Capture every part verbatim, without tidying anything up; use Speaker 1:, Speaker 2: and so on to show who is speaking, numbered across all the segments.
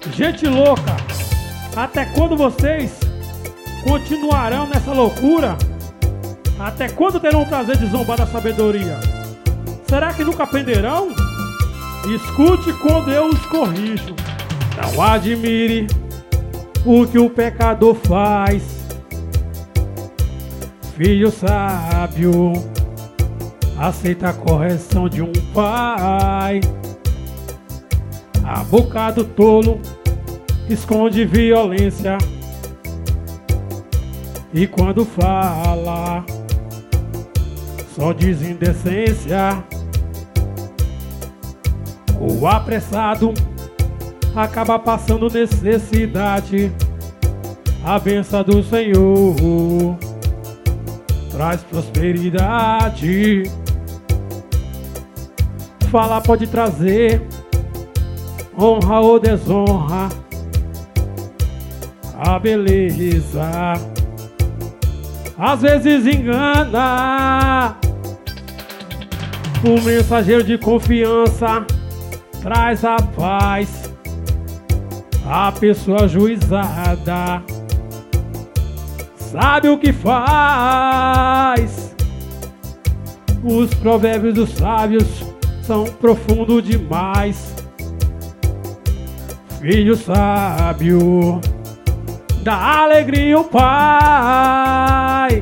Speaker 1: Gente louca, até quando vocês continuarão nessa loucura? Até quando terão o prazer de zombar da sabedoria? Será que nunca aprenderão? Escute quando eu os corrijo. Não admire o que o pecador faz. Filho sábio, aceita a correção de um pai. A boca do tolo esconde violência, e quando fala só diz indecência. O apressado acaba passando necessidade. A bênção do Senhor traz prosperidade. Falar pode trazer honra ou desonra. A beleza às vezes engana. O mensageiro de confiança traz a paz. A pessoa ajuizada sabe o que faz. Os provérbios dos sábios são profundos demais. Filho sábio, dá alegria ao pai.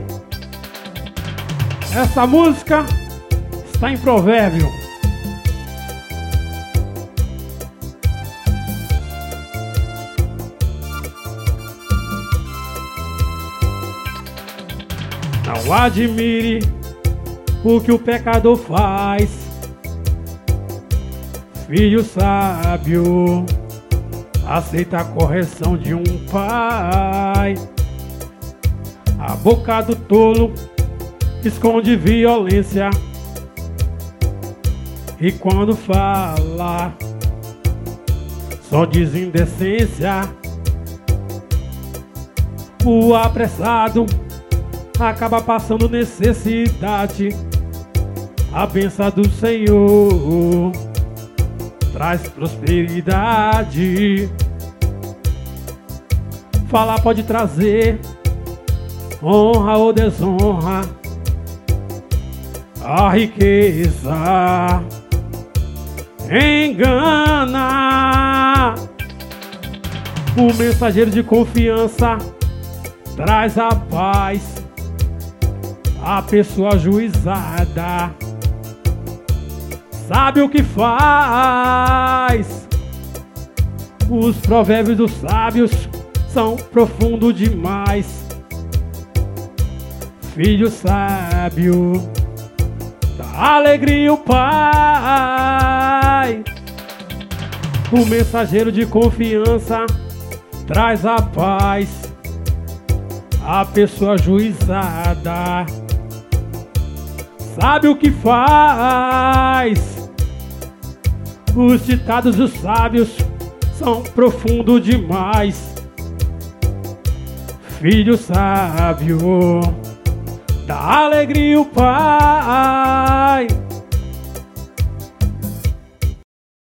Speaker 1: Essa música está em provérbio. Não admire o que o pecador faz. Filho sábio, aceita a correção de um pai. A boca do tolo esconde violência, e quando fala só diz indecência. O apressado acaba passando necessidade. A bênção do Senhor traz prosperidade. Falar pode trazer honra ou desonra. A riqueza engana. O mensageiro de confiança traz a paz. A pessoa ajuizada sabe o que faz. Os provérbios dos sábios são profundos demais. Filho sábio, dá alegria ao pai. O mensageiro de confiança traz a paz. A pessoa ajuizada sabe o que faz. Os ditados dos sábios são profundos demais. Filho sábio, dá alegria ao pai.